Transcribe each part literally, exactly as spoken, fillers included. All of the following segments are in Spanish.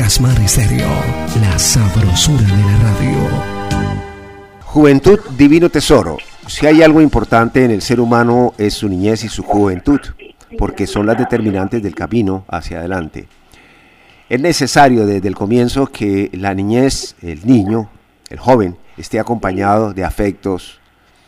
Jasmine Estéreo, la sabrosura de la radio. Juventud, divino tesoro. Si hay algo importante en el ser humano es su niñez y su juventud, porque son las determinantes del camino hacia adelante. Es necesario desde el comienzo que la niñez, el niño, el joven, esté acompañado de afectos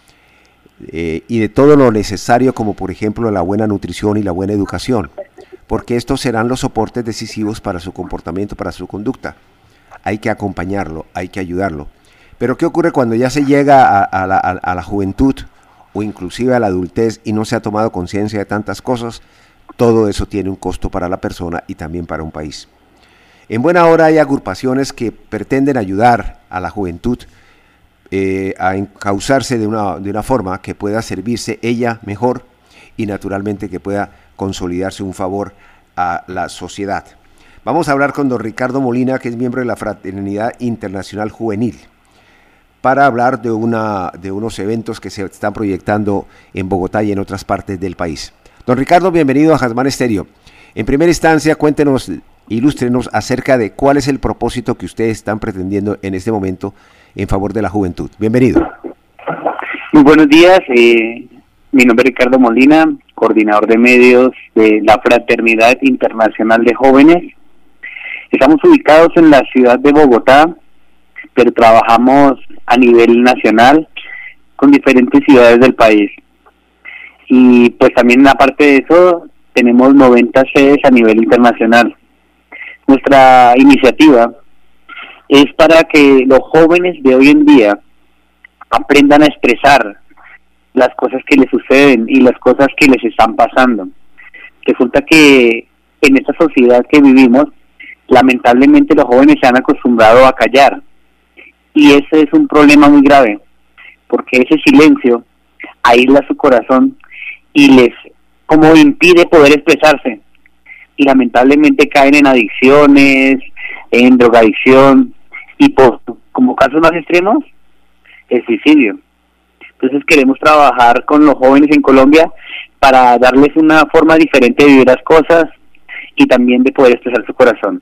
eh, y de todo lo necesario, como por ejemplo la buena nutrición y la buena educación, porque estos serán los soportes decisivos para su comportamiento, para su conducta. Hay que acompañarlo, hay que ayudarlo. Pero ¿qué ocurre cuando ya se llega a, a, la, a la juventud o inclusive a la adultez y no se ha tomado conciencia de tantas cosas? Todo eso tiene un costo para la persona y también para un país. En buena hora hay agrupaciones que pretenden ayudar a la juventud eh, a encauzarse de una, de una forma que pueda servirse ella mejor y naturalmente que pueda consolidarse un favor a la sociedad. Vamos a hablar con don Ricardo Molina, que es miembro de la Fraternidad Internacional Juvenil, para hablar de, una, de unos eventos que se están proyectando en Bogotá y en otras partes del país. Don Ricardo, bienvenido a Jasmine Estéreo. En primera instancia, cuéntenos, ilústrenos acerca de cuál es el propósito que ustedes están pretendiendo en este momento en favor de la juventud. Bienvenido. Muy buenos días, eh, mi nombre es Ricardo Molina, coordinador de medios de la Fraternidad Internacional de Jóvenes. Estamos ubicados en la ciudad de Bogotá, pero trabajamos a nivel nacional con diferentes ciudades del país. Y pues también aparte de eso, tenemos noventa sedes a nivel internacional. Nuestra iniciativa es para que los jóvenes de hoy en día aprendan a expresar las cosas que les suceden y las cosas que les están pasando. Resulta que en esta sociedad que vivimos, lamentablemente los jóvenes se han acostumbrado a callar. Y ese es un problema muy grave, porque ese silencio aísla su corazón y les como impide poder expresarse. Y lamentablemente caen en adicciones, en drogadicción y por, como casos más extremos, el suicidio. Entonces queremos trabajar con los jóvenes en Colombia para darles una forma diferente de vivir las cosas y también de poder expresar su corazón.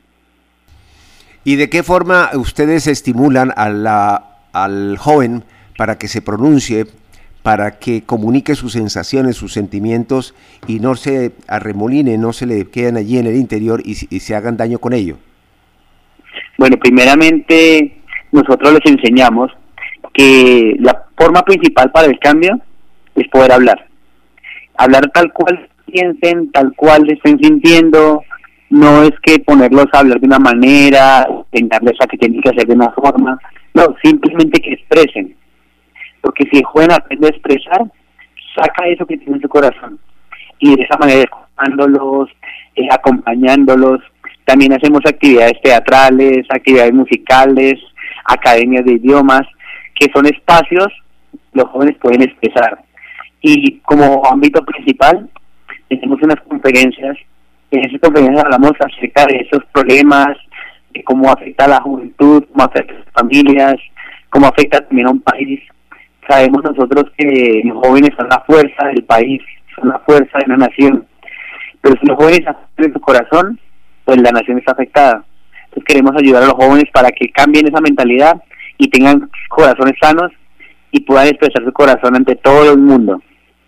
¿Y de qué forma ustedes estimulan a la, al joven para que se pronuncie, para que comunique sus sensaciones, sus sentimientos y no se arremoline, no se le queden allí en el interior y, y se hagan daño con ello? Bueno, primeramente nosotros les enseñamos que la forma principal para el cambio es poder hablar. Hablar tal cual piensen, tal cual estén sintiendo. No es que ponerlos a hablar de una manera, enseñarles a que tienen que hacer de una forma. No, simplemente que expresen. Porque si el joven aprende a expresar, saca eso que tiene en su corazón. Y de esa manera, escuchándolos, eh, acompañándolos. También hacemos actividades teatrales, actividades musicales, academias de idiomas, que son espacios los jóvenes pueden expresar. Y como ámbito principal, tenemos unas conferencias. En esas conferencias hablamos acerca de esos problemas, de cómo afecta a la juventud, cómo afecta a las familias, cómo afecta también a un país. Sabemos nosotros que los jóvenes son la fuerza del país, son la fuerza de una nación. Pero si los jóvenes afectan su corazón, pues la nación está afectada. Entonces queremos ayudar a los jóvenes para que cambien esa mentalidad y tengan corazones sanos y puedan expresar su corazón ante todo el mundo.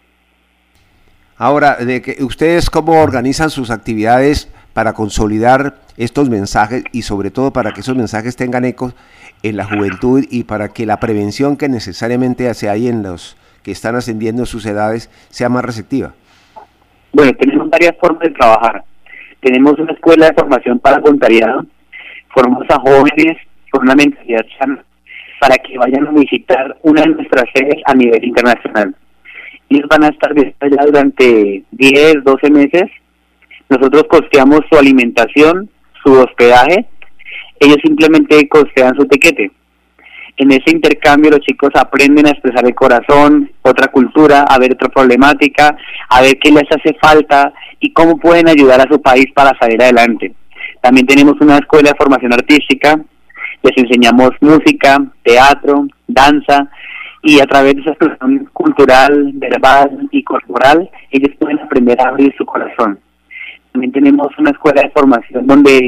Ahora, de que ¿ustedes cómo organizan sus actividades para consolidar estos mensajes y sobre todo para que esos mensajes tengan eco en la juventud y para que la prevención que necesariamente hace ahí en los que están ascendiendo sus edades sea más receptiva? Bueno, tenemos varias formas de trabajar. Tenemos una escuela de formación para voluntariado, formamos a jóvenes con una mentalidad sana para que vayan a visitar una de nuestras sedes a nivel internacional. Ellos van a estar allá durante diez, doce meses. Nosotros costeamos su alimentación, su hospedaje. Ellos simplemente costean su tiquete. En ese intercambio los chicos aprenden a expresar el corazón, otra cultura, a ver otra problemática, a ver qué les hace falta y cómo pueden ayudar a su país para salir adelante. También tenemos una escuela de formación artística. Les enseñamos música, teatro, danza, y a través de esa expresión cultural, verbal y corporal, ellos pueden aprender a abrir su corazón. También tenemos una escuela de formación donde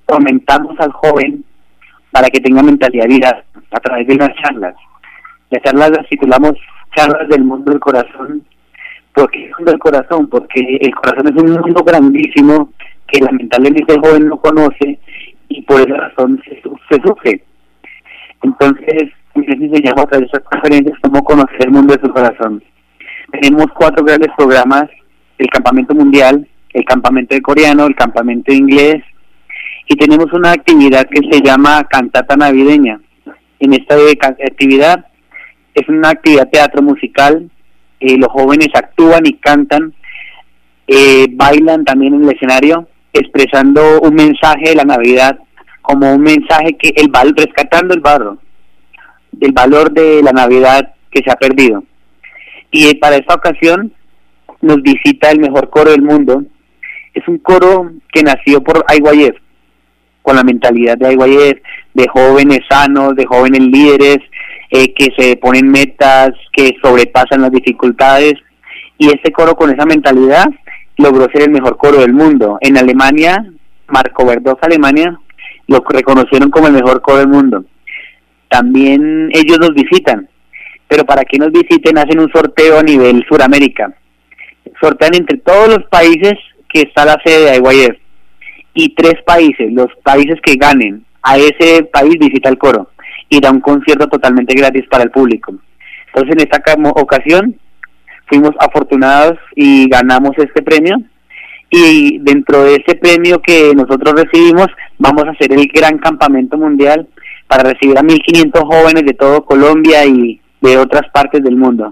fomentamos al joven para que tenga mentalidad viral a través de las charlas. Las charlas las titulamos Charlas del Mundo del Corazón. ¿Por qué el mundo del corazón? Porque el corazón es un mundo grandísimo que lamentablemente el joven no conoce y por esa razón se, se sufre. Entonces, les enseñamos a través de estas conferencias cómo conocer el mundo de su corazón. Tenemos cuatro grandes programas: el campamento mundial, el campamento de coreano, el campamento de inglés, y tenemos una actividad que se llama cantata navideña. En esta actividad es una actividad teatro musical, eh, los jóvenes actúan y cantan, eh, bailan también en el escenario, expresando un mensaje de la Navidad, como un mensaje que el valor, rescatando el valor, del valor de la Navidad que se ha perdido. Y eh, para esta ocasión nos visita el mejor coro del mundo. Es un coro que nació por I Y F, con la mentalidad de I Y F, de jóvenes sanos, de jóvenes líderes, eh, que se ponen metas, que sobrepasan las dificultades, y este coro con esa mentalidad logró ser el mejor coro del mundo. En Alemania, Marco Verdós, Alemania, lo reconocieron como el mejor coro del mundo. También ellos nos visitan, pero para que nos visiten hacen un sorteo a nivel Suramérica. Sortean entre todos los países que está la sede de I Y F, y tres países, los países que ganen, a ese país visita el coro y da un concierto totalmente gratis para el público. Entonces, en esta ocasión fuimos afortunados y ganamos este premio, y dentro de ese premio que nosotros recibimos vamos a hacer el gran campamento mundial para recibir a mil quinientos jóvenes de todo Colombia y de otras partes del mundo.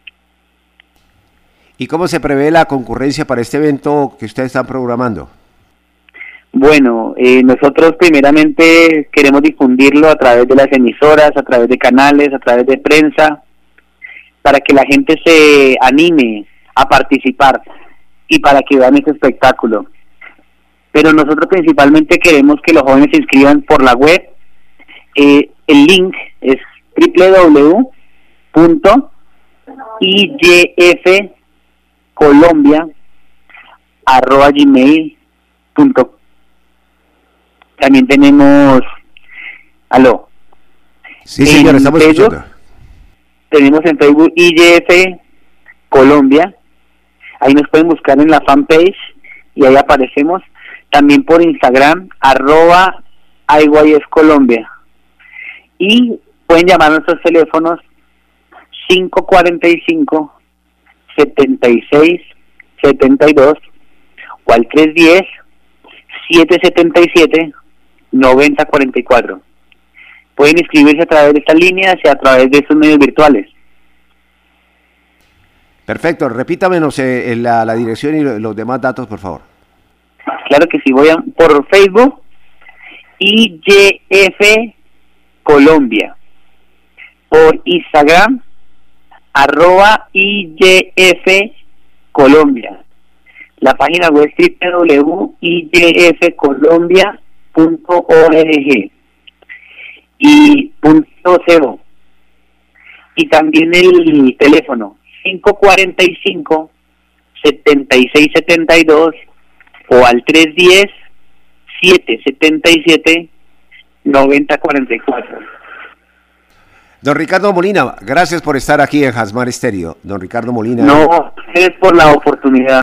¿Y cómo se prevé la concurrencia para este evento que ustedes están programando? Bueno, eh, nosotros primeramente queremos difundirlo a través de las emisoras, a través de canales, a través de prensa, para que la gente se anime a participar y para que vean este espectáculo. Pero nosotros principalmente queremos que los jóvenes se inscriban por la web. Eh, el link es doble u doble u doble u punto i y f colombia arroba gmail punto com. También tenemos, aló, sí señor, estamos Facebook, escuchando. Tenemos en Facebook I Y F Colombia, ahí nos pueden buscar en la fanpage y ahí aparecemos. También por Instagram, arroba I Y F Colombia, y pueden llamar a nuestros teléfonos cinco cuarenta y cinco, setenta y seis, setenta y dos o al tres diez, siete setenta y siete, noventa cuarenta y cuatro. Pueden inscribirse a través de estas líneas y a través de estos medios virtuales. Perfecto, repítamenos eh, la, la dirección y los demás datos, por favor. Claro que sí, voy a, por Facebook, I Y F Colombia, por Instagram, arroba I Y F Colombia. La página web es doble u doble u doble u punto i y f colombia punto org y punto cero. Y también el teléfono cinco cuarenta y cinco, setenta y seis setenta y dos o al tres diez, siete setenta y siete, noventa cuarenta y cuatro. Don Ricardo Molina, gracias por estar aquí en Jasmine Estéreo. Don Ricardo Molina. No, ustedes por la oportunidad.